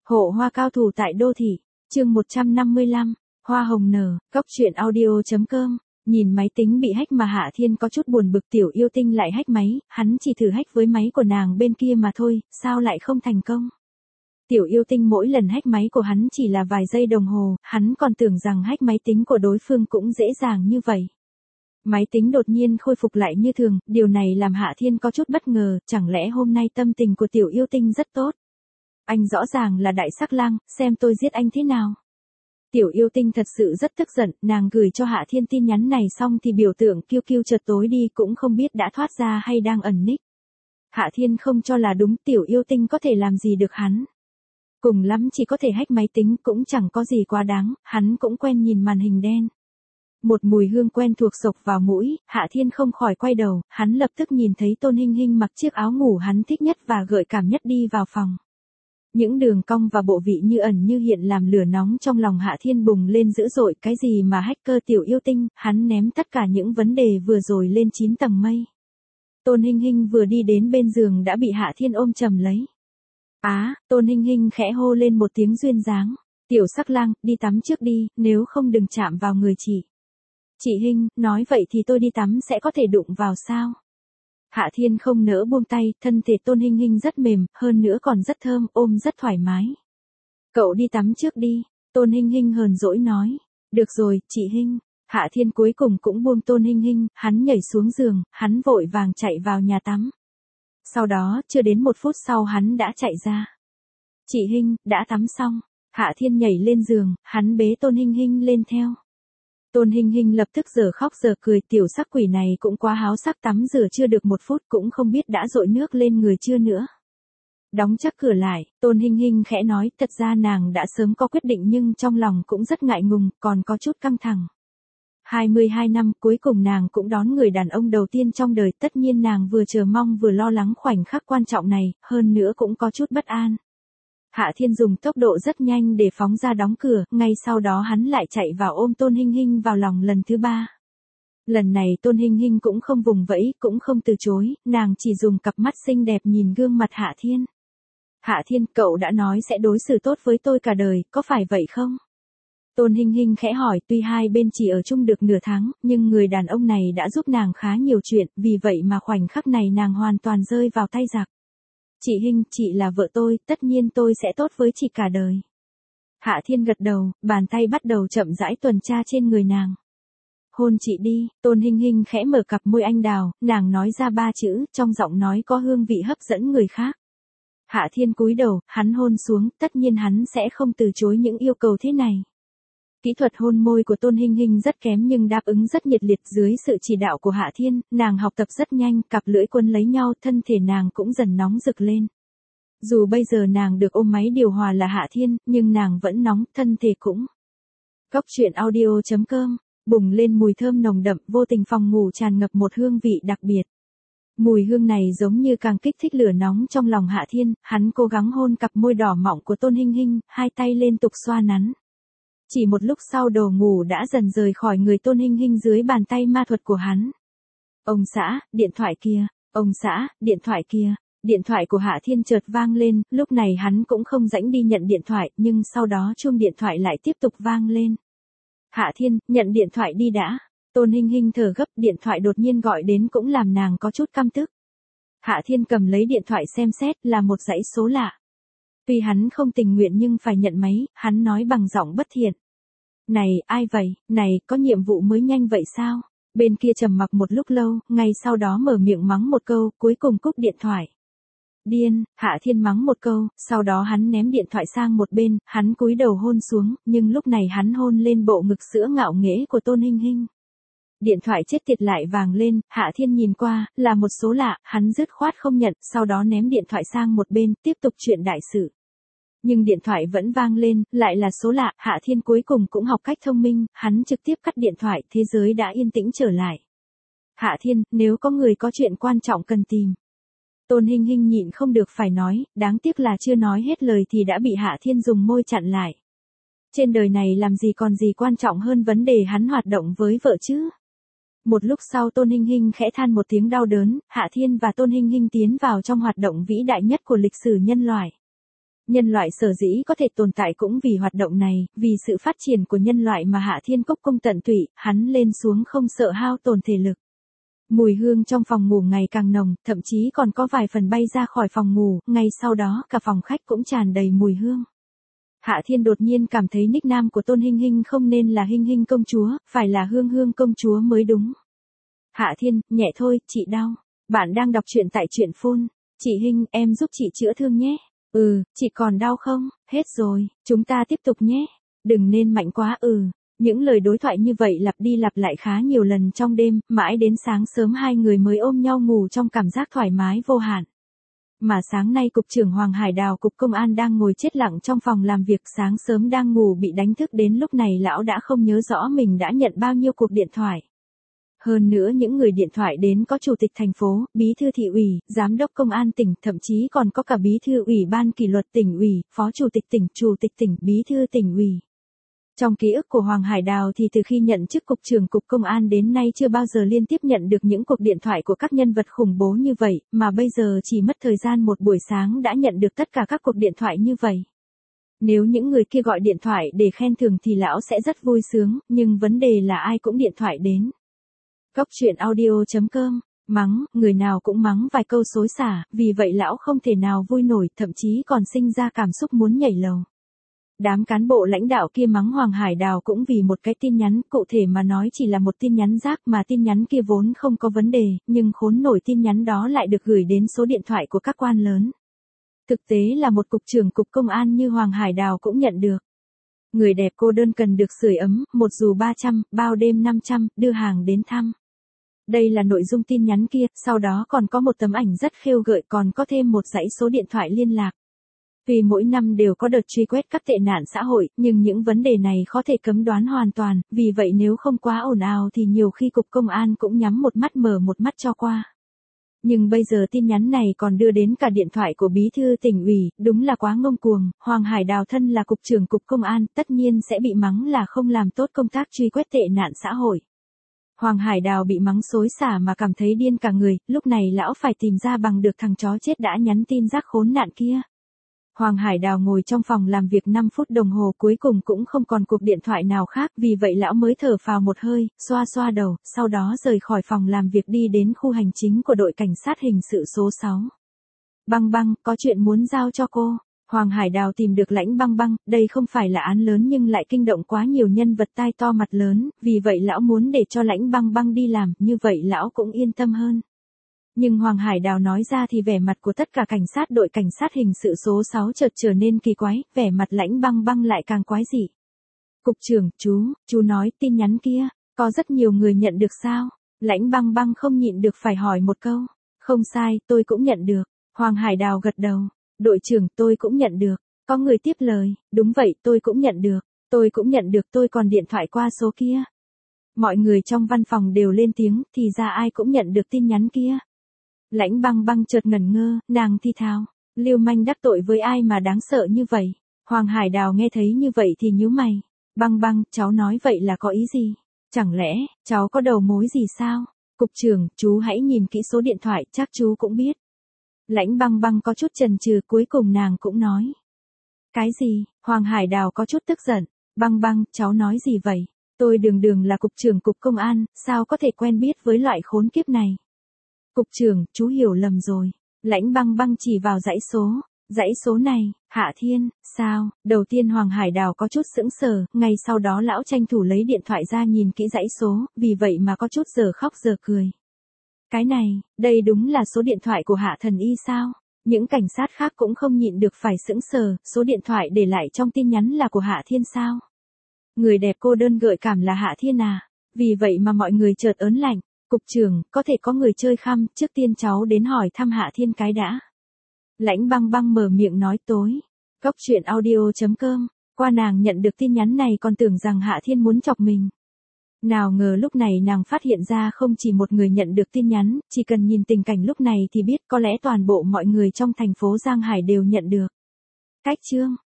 Hộ hoa cao thủ tại đô thị, chương 155, hoa hồng nở, góc truyện audio.com. Nhìn máy tính bị hack mà Hạ Thiên có chút buồn bực, Tiểu Yêu Tinh lại hack máy, hắn chỉ thử hack với máy của nàng bên kia mà thôi, sao lại không thành công. Tiểu Yêu Tinh mỗi lần hack máy của hắn chỉ là vài giây đồng hồ, hắn còn tưởng rằng hack máy tính của đối phương cũng dễ dàng như vậy. Máy tính đột nhiên khôi phục lại như thường, điều này làm Hạ Thiên có chút bất ngờ, chẳng lẽ hôm nay tâm tình của Tiểu Yêu Tinh rất tốt. Anh rõ ràng là đại sắc lang, xem tôi giết anh thế nào. Tiểu Yêu Tinh thật sự rất tức giận, nàng gửi cho Hạ Thiên tin nhắn này xong thì biểu tượng kiêu kiêu chợt tối đi, cũng không biết đã thoát ra hay đang ẩn nick. Hạ Thiên không cho là đúng, Tiểu Yêu Tinh có thể làm gì được hắn. Cùng lắm chỉ có thể hack máy tính, cũng chẳng có gì quá đáng, hắn cũng quen nhìn màn hình đen. Một mùi hương quen thuộc xộc vào mũi, Hạ Thiên không khỏi quay đầu, hắn lập tức nhìn thấy Tôn Hinh Hinh mặc chiếc áo ngủ hắn thích nhất và gợi cảm nhất đi vào phòng. Những đường cong và bộ vị như ẩn như hiện làm lửa nóng trong lòng Hạ Thiên bùng lên dữ dội, cái gì mà hacker Tiểu Yêu Tinh, hắn ném tất cả những vấn đề vừa rồi lên 9 tầng mây. Tôn Hinh Hinh vừa đi đến bên giường đã bị Hạ Thiên ôm chầm lấy. Tôn Hinh Hinh khẽ hô lên một tiếng duyên dáng, Tiểu Sắc Lang, đi tắm trước đi, nếu không đừng chạm vào người chị. Chị Hinh, nói vậy thì tôi đi tắm sẽ có thể đụng vào sao? Hạ Thiên không nỡ buông tay, thân thể Tôn Hinh Hinh rất mềm, hơn nữa còn rất thơm, ôm rất thoải mái. Cậu đi tắm trước đi, Tôn Hinh Hinh hờn dỗi nói. Được rồi, chị Hinh. Hạ Thiên cuối cùng cũng buông Tôn Hinh Hinh, hắn nhảy xuống giường, hắn vội vàng chạy vào nhà tắm. Sau đó, chưa đến 1 phút sau hắn đã chạy ra. Chị Hinh, đã tắm xong. Hạ Thiên nhảy lên giường, hắn bế Tôn Hinh Hinh lên theo. Tôn Hinh Hinh lập tức giờ khóc giờ cười, tiểu sắc quỷ này cũng quá háo sắc, tắm rửa chưa được 1 phút cũng không biết đã dội nước lên người chưa nữa. Đóng chắc cửa lại, Tôn Hinh Hinh khẽ nói, thật ra nàng đã sớm có quyết định nhưng trong lòng cũng rất ngại ngùng, còn có chút căng thẳng. 22 năm cuối cùng nàng cũng đón người đàn ông đầu tiên trong đời, tất nhiên nàng vừa chờ mong vừa lo lắng khoảnh khắc quan trọng này, hơn nữa cũng có chút bất an. Hạ Thiên dùng tốc độ rất nhanh để phóng ra đóng cửa, ngay sau đó hắn lại chạy vào ôm Tôn Hinh Hinh vào lòng lần thứ 3. Lần này Tôn Hinh Hinh cũng không vùng vẫy, cũng không từ chối, nàng chỉ dùng cặp mắt xinh đẹp nhìn gương mặt Hạ Thiên. Hạ Thiên, cậu đã nói sẽ đối xử tốt với tôi cả đời, có phải vậy không? Tôn Hinh Hinh khẽ hỏi, tuy hai bên chỉ ở chung được nửa tháng, nhưng người đàn ông này đã giúp nàng khá nhiều chuyện, vì vậy mà khoảnh khắc này nàng hoàn toàn rơi vào tay giặc. Chị Hinh, chị là vợ tôi, tất nhiên tôi sẽ tốt với chị cả đời. Hạ Thiên gật đầu, bàn tay bắt đầu chậm rãi tuần tra trên người nàng. Hôn chị đi, Tôn Hinh Hinh khẽ mở cặp môi anh đào, nàng nói ra 3 chữ, trong giọng nói có hương vị hấp dẫn người khác. Hạ Thiên cúi đầu, hắn hôn xuống, tất nhiên hắn sẽ không từ chối những yêu cầu thế này. Kỹ thuật hôn môi của Tôn Hinh Hinh rất kém nhưng đáp ứng rất nhiệt liệt, dưới sự chỉ đạo của Hạ Thiên, nàng học tập rất nhanh, cặp lưỡi quấn lấy nhau, thân thể nàng cũng dần nóng rực lên. Dù bây giờ nàng được ôm máy điều hòa là Hạ Thiên, nhưng nàng vẫn nóng, thân thể cũng. Góc truyện audio.com, bùng lên mùi thơm nồng đậm, vô tình phòng ngủ tràn ngập một hương vị đặc biệt. Mùi hương này giống như càng kích thích lửa nóng trong lòng Hạ Thiên, hắn cố gắng hôn cặp môi đỏ mọng của Tôn Hinh Hinh, hai tay liên tục xoa nắn. Chỉ một lúc sau đồ ngủ đã dần rời khỏi người Tôn Hinh Hinh dưới bàn tay ma thuật của hắn. Ông xã, điện thoại kia, ông xã, điện thoại kia. Điện thoại của Hạ Thiên chợt vang lên, lúc này hắn cũng không rảnh đi nhận điện thoại, nhưng sau đó chuông điện thoại lại tiếp tục vang lên. Hạ Thiên, nhận điện thoại đi đã. Tôn Hinh Hinh thở gấp, điện thoại đột nhiên gọi đến cũng làm nàng có chút căm tức. Hạ Thiên cầm lấy điện thoại xem xét, là một dãy số lạ. Tuy hắn không tình nguyện nhưng phải nhận máy, hắn nói bằng giọng bất thiện. Này, ai vậy, này, có nhiệm vụ mới nhanh vậy sao? Bên kia trầm mặc một lúc lâu, ngay sau đó mở miệng mắng một câu, cuối cùng cúp điện thoại. Điên, Hạ Thiên mắng một câu, sau đó hắn ném điện thoại sang một bên, hắn cúi đầu hôn xuống, nhưng lúc này hắn hôn lên bộ ngực sữa ngạo nghễ của Tôn Hinh Hinh. Điện thoại chết tiệt lại vàng lên, Hạ Thiên nhìn qua, là một số lạ, hắn dứt khoát không nhận, sau đó ném điện thoại sang một bên, tiếp tục chuyện đại sự. Nhưng điện thoại vẫn vang lên, lại là số lạ, Hạ Thiên cuối cùng cũng học cách thông minh, hắn trực tiếp cắt điện thoại, thế giới đã yên tĩnh trở lại. Hạ Thiên, nếu có người có chuyện quan trọng cần tìm. Tôn Hinh Hinh nhịn không được phải nói, đáng tiếc là chưa nói hết lời thì đã bị Hạ Thiên dùng môi chặn lại. Trên đời này làm gì còn gì quan trọng hơn vấn đề hắn hoạt động với vợ chứ? Một lúc sau Tôn Hinh Hinh khẽ than một tiếng đau đớn, Hạ Thiên và Tôn Hinh Hinh tiến vào trong hoạt động vĩ đại nhất của lịch sử nhân loại. Nhân loại sở dĩ có thể tồn tại cũng vì hoạt động này, vì sự phát triển của nhân loại mà Hạ Thiên Cốc công tận tụy, hắn lên xuống không sợ hao tổn thể lực. Mùi hương trong phòng ngủ ngày càng nồng, thậm chí còn có vài phần bay ra khỏi phòng ngủ, ngay sau đó cả phòng khách cũng tràn đầy mùi hương. Hạ Thiên đột nhiên cảm thấy nickname của Tôn Hinh Hinh không nên là Hinh Hinh công chúa, phải là Hương Hương công chúa mới đúng. Hạ Thiên, nhẹ thôi, chị đau. Bạn đang đọc truyện tại truyện phone. Chị Hinh, em giúp chị chữa thương nhé. Chị còn đau không? Hết rồi, chúng ta tiếp tục nhé. Đừng nên mạnh quá. Những lời đối thoại như vậy lặp đi lặp lại khá nhiều lần trong đêm, mãi đến sáng sớm hai người mới ôm nhau ngủ trong cảm giác thoải mái vô hạn. Mà sáng nay Cục trưởng Hoàng Hải Đào Cục Công an đang ngồi chết lặng trong phòng làm việc, sáng sớm đang ngủ bị đánh thức, đến lúc này lão đã không nhớ rõ mình đã nhận bao nhiêu cuộc điện thoại. Hơn nữa những người điện thoại đến có chủ tịch thành phố, bí thư thị ủy, giám đốc công an tỉnh, thậm chí còn có cả bí thư ủy ban kỷ luật tỉnh ủy, phó chủ tịch tỉnh, bí thư tỉnh ủy. Trong ký ức của Hoàng Hải Đào thì từ khi nhận chức cục trưởng cục công an đến nay chưa bao giờ liên tiếp nhận được những cuộc điện thoại của các nhân vật khủng bố như vậy, mà bây giờ chỉ mất thời gian một buổi sáng đã nhận được tất cả các cuộc điện thoại như vậy. Nếu những người kia gọi điện thoại để khen thưởng thì lão sẽ rất vui sướng, nhưng vấn đề là ai cũng điện thoại đến. Góc truyện audio.com, mắng, người nào cũng mắng vài câu xối xả, vì vậy lão không thể nào vui nổi, thậm chí còn sinh ra cảm xúc muốn nhảy lầu. Đám cán bộ lãnh đạo kia mắng Hoàng Hải Đào cũng vì một cái tin nhắn, cụ thể mà nói chỉ là một tin nhắn rác, mà tin nhắn kia vốn không có vấn đề, nhưng khốn nổi tin nhắn đó lại được gửi đến số điện thoại của các quan lớn. Thực tế là một cục trưởng cục công an như Hoàng Hải Đào cũng nhận được. Người đẹp cô đơn cần được sưởi ấm, một dù 300, bao đêm 500, đưa hàng đến thăm. Đây là nội dung tin nhắn kia, sau đó còn có một tấm ảnh rất khêu gợi, còn có thêm một dãy số điện thoại liên lạc. Vì mỗi năm đều có đợt truy quét các tệ nạn xã hội, nhưng những vấn đề này khó thể cấm đoán hoàn toàn, vì vậy nếu không quá ồn ào thì nhiều khi cục công an cũng nhắm một mắt mở một mắt cho qua. Nhưng bây giờ tin nhắn này còn đưa đến cả điện thoại của bí thư tỉnh ủy, đúng là quá ngông cuồng. Hoàng Hải Đào thân là cục trưởng cục công an, tất nhiên sẽ bị mắng là không làm tốt công tác truy quét tệ nạn xã hội. Hoàng Hải Đào bị mắng xối xả mà cảm thấy điên cả người, lúc này lão phải tìm ra bằng được thằng chó chết đã nhắn tin rác khốn nạn kia. Hoàng Hải Đào ngồi trong phòng làm việc 5 phút đồng hồ cuối cùng cũng không còn cuộc điện thoại nào khác, vì vậy lão mới thở phào một hơi, xoa xoa đầu, sau đó rời khỏi phòng làm việc đi đến khu hành chính của đội cảnh sát hình sự số 6. Băng Băng, có chuyện muốn giao cho cô. Hoàng Hải Đào tìm được Lãnh Băng Băng, đây không phải là án lớn nhưng lại kinh động quá nhiều nhân vật tai to mặt lớn, vì vậy lão muốn để cho Lãnh Băng Băng đi làm, như vậy lão cũng yên tâm hơn. Nhưng Hoàng Hải Đào nói ra thì vẻ mặt của tất cả cảnh sát đội cảnh sát hình sự số 6 chợt trở nên kỳ quái, vẻ mặt Lãnh Băng Băng lại càng quái dị. Cục trưởng, chú nói tin nhắn kia, có rất nhiều người nhận được sao? Lãnh Băng Băng không nhịn được phải hỏi một câu. Không sai, tôi cũng nhận được. Hoàng Hải Đào gật đầu. Đội trưởng, tôi cũng nhận được. Có người tiếp lời, đúng vậy, tôi cũng nhận được. Tôi cũng nhận được, tôi còn điện thoại qua số kia. Mọi người trong văn phòng đều lên tiếng, thì ra ai cũng nhận được tin nhắn kia. Lãnh Băng Băng chợt ngẩn ngơ, nàng thi thào, Lưu manh đắc tội với ai mà đáng sợ như vậy? Hoàng Hải Đào nghe thấy như vậy thì nhíu mày. Băng Băng, cháu nói vậy là có ý gì? Chẳng lẽ, cháu có đầu mối gì sao? Cục trưởng, chú hãy nhìn kỹ số điện thoại, chắc chú cũng biết. Lãnh Băng Băng có chút chần chừ, cuối cùng nàng cũng nói. Cái gì? Hoàng Hải Đào có chút tức giận. Băng Băng, cháu nói gì vậy? Tôi đường là cục trưởng cục công an, sao có thể quen biết với loại khốn kiếp này? Cục trưởng, chú hiểu lầm rồi. Lãnh Băng Băng chỉ vào dãy số. Dãy số này, Hạ Thiên, sao? Đầu tiên Hoàng Hải Đào có chút sững sờ, ngay sau đó lão tranh thủ lấy điện thoại ra nhìn kỹ dãy số, vì vậy mà có chút giờ khóc giờ cười. Cái này, đây đúng là số điện thoại của Hạ Thần Y sao? Những cảnh sát khác cũng không nhịn được phải sững sờ, số điện thoại để lại trong tin nhắn là của Hạ Thiên sao? Người đẹp cô đơn gợi cảm là Hạ Thiên à? Vì vậy mà mọi người chợt ớn lạnh. Cục trưởng, có thể có người chơi khăm, trước tiên cháu đến hỏi thăm Hạ Thiên cái đã. Lãnh Băng Băng mở miệng nói tối. Góc truyện audio.com, qua nàng nhận được tin nhắn này còn tưởng rằng Hạ Thiên muốn chọc mình. Nào ngờ lúc này nàng phát hiện ra không chỉ một người nhận được tin nhắn, chỉ cần nhìn tình cảnh lúc này thì biết có lẽ toàn bộ mọi người trong thành phố Giang Hải đều nhận được. Cách chương